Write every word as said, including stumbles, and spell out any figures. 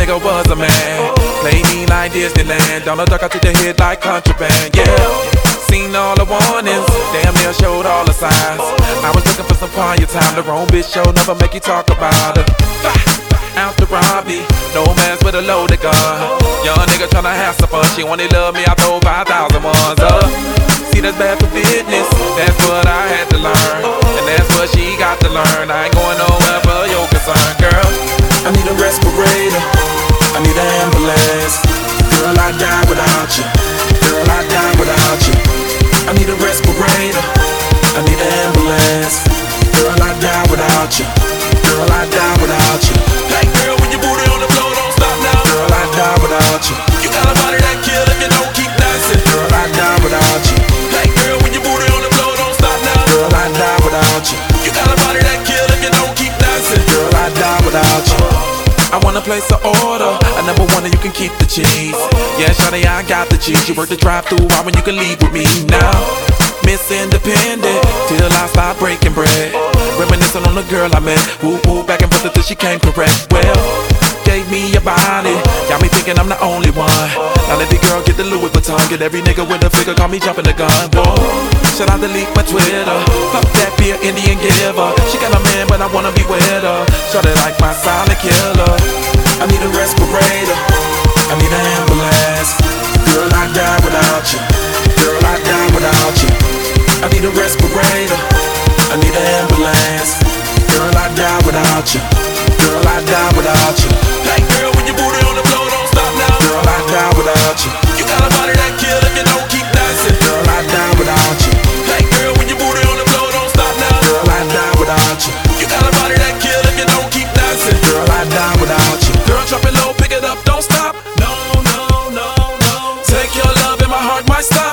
nigga was a man. Play me like Disneyland, down the dark I took the hit like contraband, yeah. Seen all the warnings, damn near showed all the signs. I was looking for some quiet time, the wrong bitch show never make you talk about her. Out to rob me, no man's with a loaded gun. Young nigga tryna have some fun, she only love me, I throw five thousand ones up. See, that's bad for business, that's what I had to learn. And that's what she got to learn, I ain't going nowhere for your concern, girl. I need a respirator, I need an ambulance. Girl, I die without you, girl, I die without you. I need a respirator, I need an ambulance. Girl, I die without you, girl, I die without you. Hey girl, when your booty on the floor, don't stop now. Girl, I die without you. You got a body that kill if you don't keep dancing. Girl, I die without you. Hey girl, when your booty on the floor, don't stop now. Girl, I die without you. You got a body that kill if you don't keep dancing. Girl, I die without you. I wanna place an order, a number one and you can keep the cheese. Yeah, shawty, I got the cheese. You work the drive-thru, why when you can leave with me now? Miss Independent, till I start breaking bread. Reminiscing on the girl I met, woo woo back and forth until she came correct. Well, gave me a body, got me thinking I'm the only one. Now let the girl get the Louis Vuitton, get every nigga with a figure, call me jumping the gun. Whoa, should I delete my Twitter? Fuck that beer Indian giver. She got a man, but I wanna be with her. Shorty like my silent killer. I need a respirator, I need an ambulance. Girl, I die without you, girl, I die without you. I need a respirator, I need an ambulance. Girl, I die without you, girl, I die without you. Hey girl, when your booty on the floor, don't stop now. Girl, I die without you. You got a body that kill if you don't keep dancing. Girl, I die without you. Hey girl, when your booty on the floor, don't stop now. Girl, I die without you. You got a body that kill if you don't keep dancing. Girl, I die without you. Girl, drop it low, pick it up, don't stop. No, no, no, no. Take your love and my heart might stop.